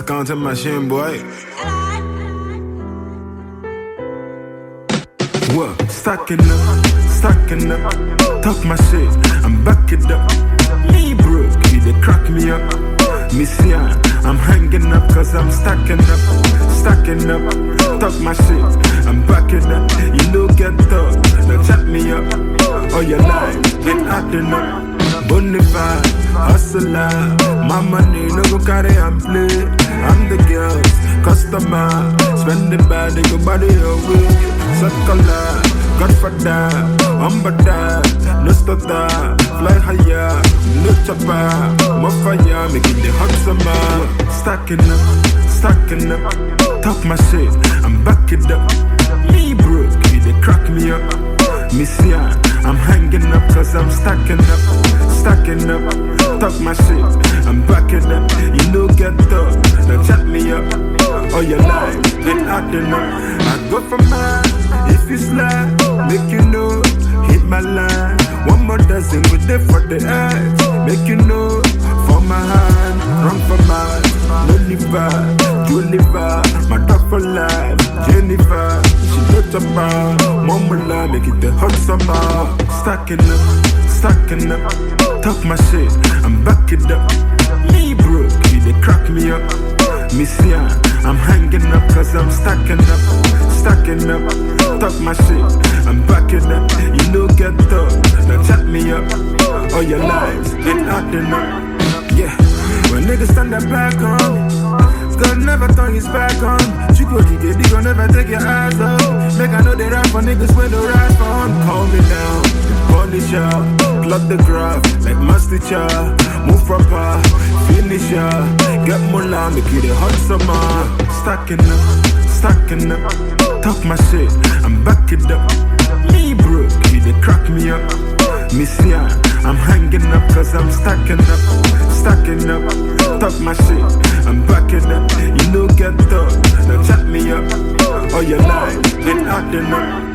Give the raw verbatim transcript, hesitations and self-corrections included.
counting machine, boy. What? Stacking up, stacking up. Talk my shit, I'm back it up. Me broke, you they crack me up. Missy, I'm hanging up cause I'm stacking up, stacking up. Talk my shit, I'm backing up. You know get up, now chat me up. All your life, been acting up. Bonafide, hustler. My money no go carry and play. I'm the girls, customer. Spend the bad, they go body away. Circular, Godfather, Umbada, no stutter. Fly higher, no chopper. More fire, making the hot summer. Stacking up, stacking up. Talk my shit, I'm back it up. Me broke, you they crack me up. Missy, I'm hanging up cause I'm stacking up, stacking up. Talk my shit, I'm backing up. You know get up, now chat me up. All your life, been acting up. I go for mine, if you slide, make you know. Hit my line, one more dozen with it for the edge. Make you know, for my hand, run for mine. No liver, Juliver, my dog for life. Jennifer, she looked up, Momola, make it the hot summer. Stacking up, stacking up. Talk my shit, I'm back it up. Me broke, you they crack me up. Missy, I'm hanging up cause I'm stacking up, stacking up. Talk my shit, I'm backing up. You know get up, now chat me up. All your life, been acting up. Yeah, when niggas stand up back on, God never turn his back on. You go to get it, gon' never take your eyes off. Make I know they rap for niggas when they rap on. Calm me down, polish up, plot the graph like master cha. Move proper, finish ya. Get more line, make it a hot summer. Stacking up, stacking up. Talk my shit, I'm back it up. Me broke, you they crack me up. Missy, I'm hanging up cause I'm stacking up, stacking up. Talk my shit, I'm backing up. You know get up, now chat me up. All your life, been acting up.